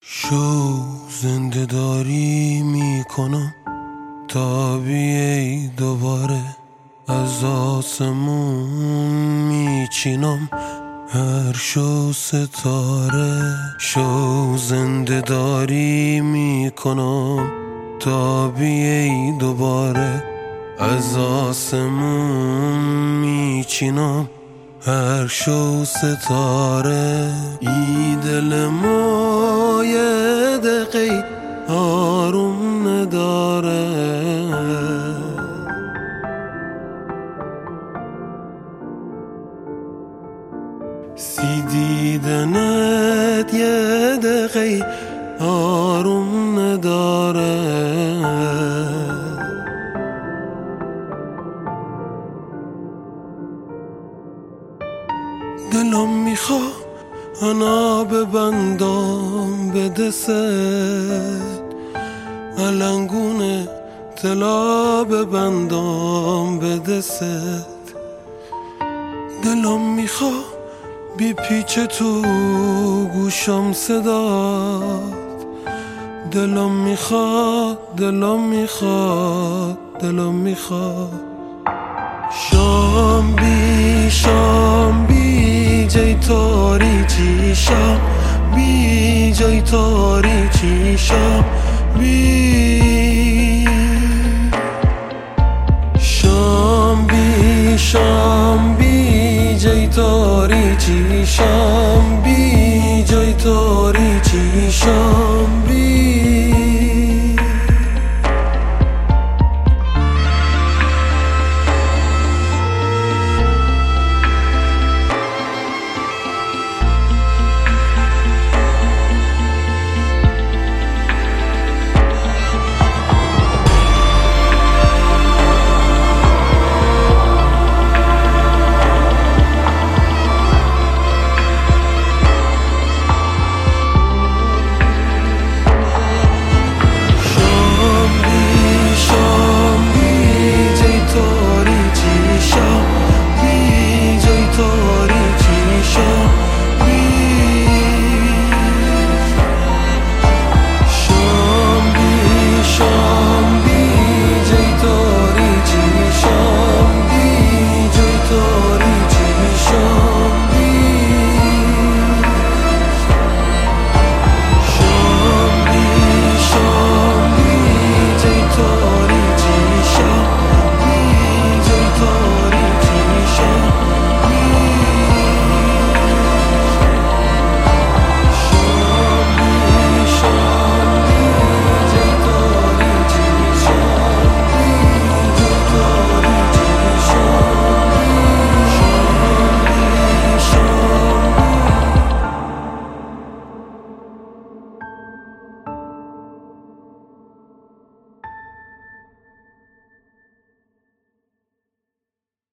شو زنده داری میکنم تا بیای دوباره، از آسمون میچینم هر شو ستاره. شو زنده داری میکنم تا بیای دوباره، از آسمون میچینم هر شو ستاره. ای دل ما یه دقیقه آروم نداره، سی دیدنت یه دقیقه آروم نداره. دلم میخوا انا ببندم به دست، علنگونه طلا ببندم به دست. دلم میخوا بی پیچ تو گوشم صدات، دلم میخواد دلم میخواد دلم میخواد. شام بی جای تاریکی، شام بی جای تاریکی، شام بی جای تاریکی، شام بی جای تاریکی، شام